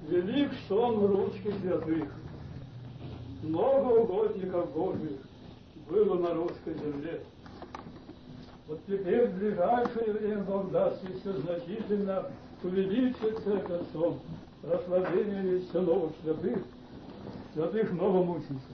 Велик сон русских святых. Много угодников Божьих было на русской земле. Вот теперь в ближайшее время Бог даст еще значительно увеличится этот сон, прославление сынов святых новомучеников.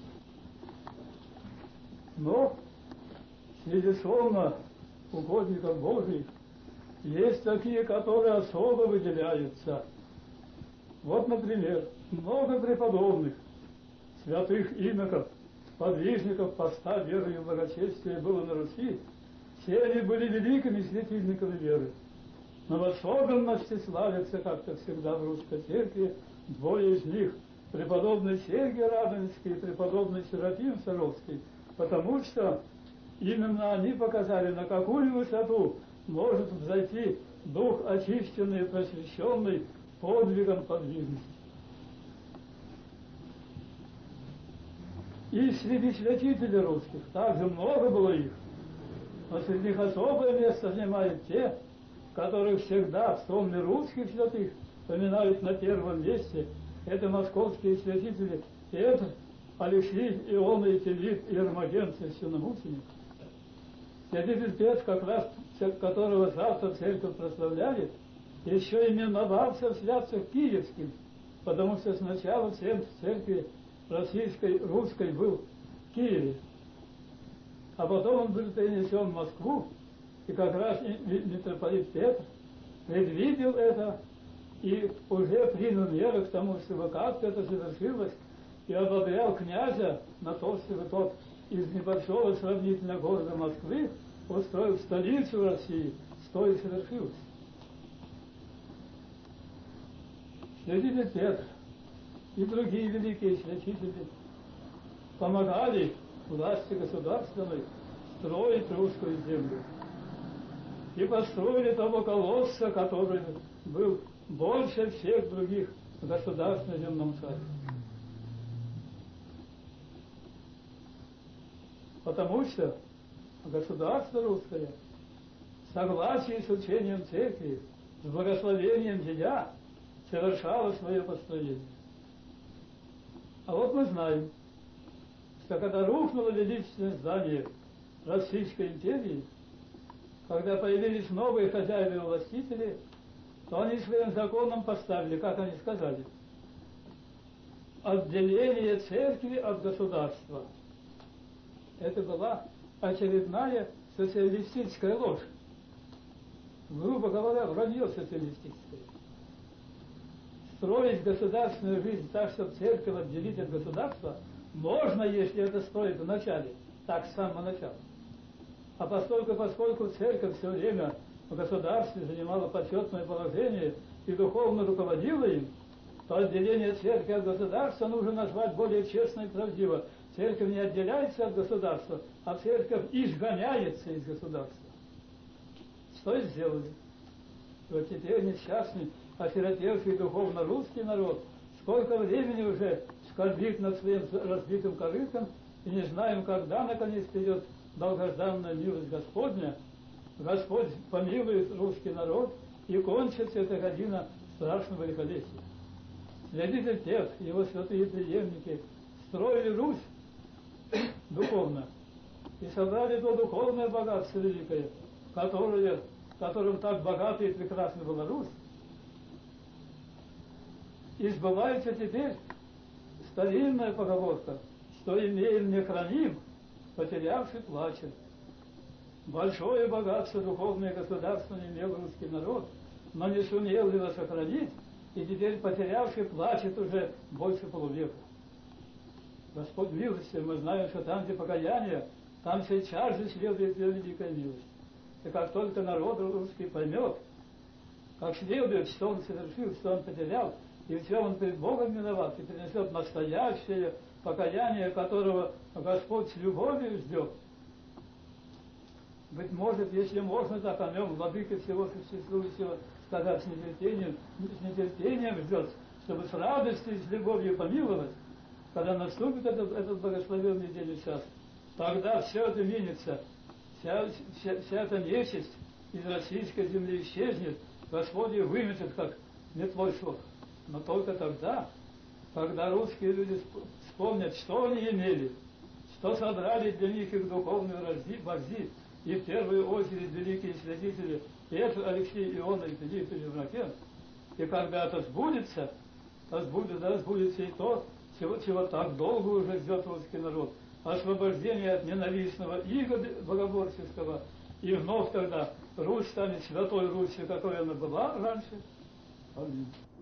Но среди сона угодников Божьих есть такие, которые особо выделяются. Вот, например, много преподобных, святых иноков, подвижников поста веры и благочестия было на Руси. Все они были великими светильниками веры. Но в особенности славятся, как-то всегда в русской церкви, двое из них, преподобный Сергий Радонежский и преподобный Серафим Саровский, потому что именно они показали, на какую высоту может взойти дух очищенный и просвещенный подвигом подвижности. И среди святителей русских также много было их, но среди них особое место занимают те, которых всегда в сонме русских святых поминают на первом месте. Это московские святители Петр, Алексей, Иона и Телит, и Ермоген, священномученик. Святитель Петр, как раз которого завтра церковь прославляет, еще именовался в святцах киевским, потому что сначала церкви российской, русской был в Киеве, а потом он был перенесен в Москву, и как раз митрополит Петр предвидел это и уже принял меры к тому, чтобы как-то это завершилось, и ободрял князя на то, чтобы тот из небольшого сравнительно города Москвы устроил столицу России, что и совершилось. Святитель Петр и другие великие святители помогали власти государственной строить русскую землю. И построили того колосса, который был больше всех других государств на земном шаре. Потому что государство русское в согласии с учением церкви, с благословением Деля совершало свое построение. А вот мы знаем, что когда рухнуло величественное здание Российской империи, когда появились новые хозяева и властители, то они своим законом поставили, как они сказали, отделение церкви от государства. Это была очередная социалистическая ложь. Грубо говоря, вранье социалистическое. Строить государственную жизнь так, чтобы церковь отделить от государства, можно, если это строить вначале, так с самого начала. А поскольку церковь все время в государстве занимала почетное положение и духовно руководила им, то отделение церкви от государства нужно назвать более честно и правдиво. Церковь не отделяется от государства, а церковь изгоняется из государства. Что и сделали. Вот теперь несчастный, осиротевший духовно русский народ сколько времени уже скорбит над своим разбитым корытом, и не знаем, когда наконец придет долгожданная милость Господня. Господь помилует русский народ, и кончится эта година страшного великолепия. Святитель Петр и его святые преемники строили Русь духовно и собрали то духовное богатство великое, которым так богата и прекрасна была Русь. И сбывается теперь старинная поговорка, что имеем не храним, потерявший плачет. Большое богатство духовное государство не имел русский народ, но не сумел его сохранить, и теперь потерявший плачет уже больше полувека. Господь милостив, мы знаем, что там, где покаяние, там сейчас же следует великая милость. И как только народ русский поймет, как следует, что он совершил, что он потерял, и все он перед Богом виноват, и принесет настоящее покаяние, которого Господь с любовью ждет. Быть может, если можно так о нем, владыка всего существующего, сказать с нетерпением ждет, чтобы с радостью и с любовью помиловать, когда наступит этот благословенный день и час, тогда все это минется, вся эта нечисть из российской земли исчезнет, Господь ее выметет, как метлой шел. но только тогда, когда русские люди вспомнят, что они имели, что собрали для них их духовные вожди, и в первую очередь великие святители Петр, Алексей, Иоанн и Филипп и Евгений. И когда это сбудется, сбудется и то, чего так долго уже ждет русский народ. Освобождение от ненавистного ига богоборческого, и вновь тогда Русь станет святой Русью, какой она была раньше. Аминь.